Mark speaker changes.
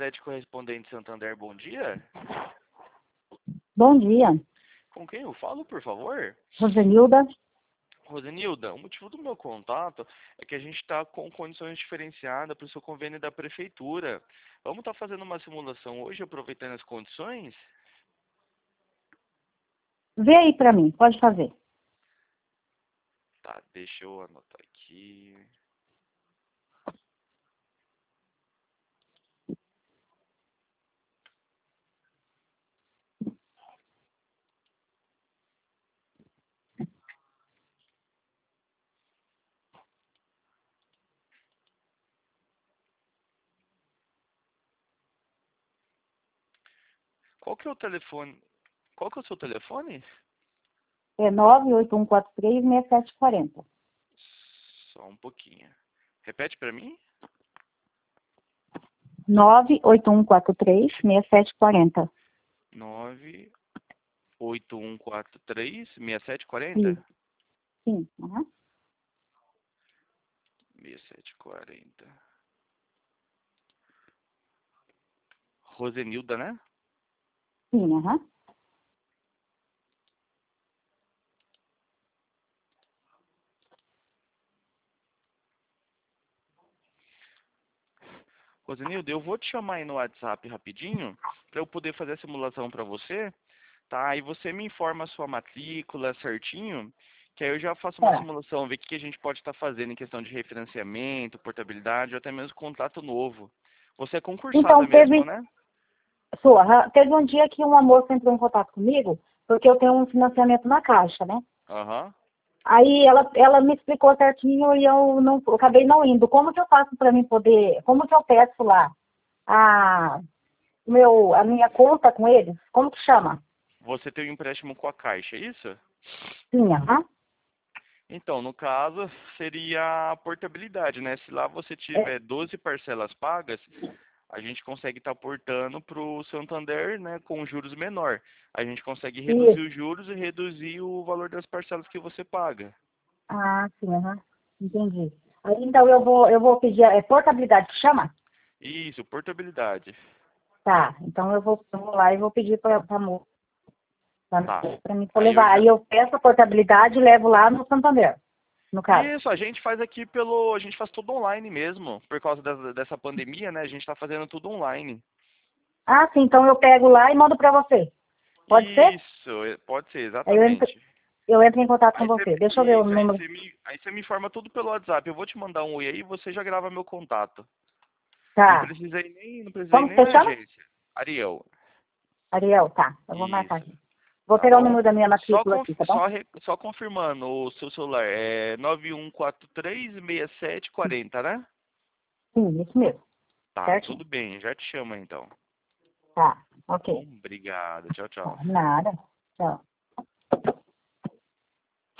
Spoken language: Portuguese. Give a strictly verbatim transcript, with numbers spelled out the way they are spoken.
Speaker 1: Crédito Correspondente Santander, bom dia.
Speaker 2: Bom dia.
Speaker 1: Com quem eu falo, por favor?
Speaker 2: Rosenilda.
Speaker 1: Rosenilda, o motivo do meu contato é que a gente está com condições diferenciadas para o seu convênio da prefeitura. Vamos estar fazendo uma simulação hoje, aproveitando as condições?
Speaker 2: Vê aí pra mim, pode fazer.
Speaker 1: Tá, deixa eu anotar aqui. Qual que é o telefone? Qual que é o seu telefone?
Speaker 2: É nove oito um quatro três, seis sete quatro zero.
Speaker 1: Só um pouquinho. Repete para mim.
Speaker 2: nove oito um quatro três, seis sete quatro zero.
Speaker 1: nove oito um quatro três, seis sete quatro
Speaker 2: Sim.
Speaker 1: zero?
Speaker 2: Sim. Uhum.
Speaker 1: seis sete quatro zero. Rosenilda, né?
Speaker 2: Sim, aham.
Speaker 1: Rosenilda, eu vou te chamar aí no WhatsApp rapidinho para eu poder fazer a simulação para você, tá? Aí você me informa a sua matrícula certinho, que aí eu já faço uma
Speaker 2: Tá.
Speaker 1: simulação, ver o que que a gente pode estar fazendo em questão de refinanciamento, portabilidade ou até mesmo contrato novo. Você é concursada
Speaker 2: Então,
Speaker 1: mesmo,
Speaker 2: teve,
Speaker 1: né?
Speaker 2: sua, aham, teve um dia que uma moça entrou em contato comigo, porque eu tenho um financiamento na Caixa, né?
Speaker 1: Aham.
Speaker 2: Aí ela, ela me explicou certinho e eu não, eu acabei não indo. Como que eu faço para mim poder, como que eu peço lá a, o meu, a minha conta com eles? Como que chama?
Speaker 1: Você tem um empréstimo com a Caixa, é isso?
Speaker 2: Sim, aham.
Speaker 1: Então, no caso, seria a portabilidade, né? Se lá você
Speaker 2: É,
Speaker 1: tiver doze parcelas pagas, a gente consegue estar portando para o Santander, né, com juros menor. A gente consegue reduzir
Speaker 2: isso.
Speaker 1: os juros e reduzir o valor das parcelas que você paga.
Speaker 2: Ah, sim, aham. Entendi. Aí, então eu vou, eu vou pedir, é portabilidade que chama?
Speaker 1: Isso, portabilidade.
Speaker 2: Tá, então eu vou, eu vou lá e vou pedir para a moça,
Speaker 1: Tá.
Speaker 2: para mim for
Speaker 1: Aí eu
Speaker 2: levar.
Speaker 1: já.
Speaker 2: Aí eu peço a portabilidade e levo lá no Santander, no caso.
Speaker 1: Isso, a gente faz aqui pelo. A gente faz tudo online mesmo. Por causa dessa, dessa pandemia, né? A gente está fazendo tudo online.
Speaker 2: Ah, sim, então eu pego lá e mando para você. Pode ser?
Speaker 1: Isso, é- pode ser,
Speaker 2: Aí eu entro,
Speaker 1: exatamente.
Speaker 2: eu entro em contato com
Speaker 1: Aí você,
Speaker 2: você. Deixa eu ver o
Speaker 1: isso, aí
Speaker 2: número.
Speaker 1: você me, aí você me informa tudo pelo WhatsApp. Eu vou te mandar um oi aí e você já grava meu contato. Não
Speaker 2: Tá.
Speaker 1: precisa ir nem, não precisa ir
Speaker 2: Como que
Speaker 1: nem
Speaker 2: você
Speaker 1: na
Speaker 2: chama?
Speaker 1: agência. Ariel.
Speaker 2: Ariel, tá. Eu vou marcar
Speaker 1: Isso.
Speaker 2: aqui. Vou
Speaker 1: Tá
Speaker 2: pegar o
Speaker 1: bom?
Speaker 2: número da minha
Speaker 1: Só,
Speaker 2: matrícula
Speaker 1: conf,
Speaker 2: aqui, tá bom?
Speaker 1: só, re- só confirmando, o seu celular é nove um quatro três, seis sete quatro zero, né?
Speaker 2: Sim, isso mesmo.
Speaker 1: Tá,
Speaker 2: Certinho.
Speaker 1: tudo bem. Já te chamo então.
Speaker 2: Tá,
Speaker 1: Tá
Speaker 2: ok.
Speaker 1: bom? Obrigado. Tchau,
Speaker 2: Tá,
Speaker 1: tchau.
Speaker 2: nada. Tchau.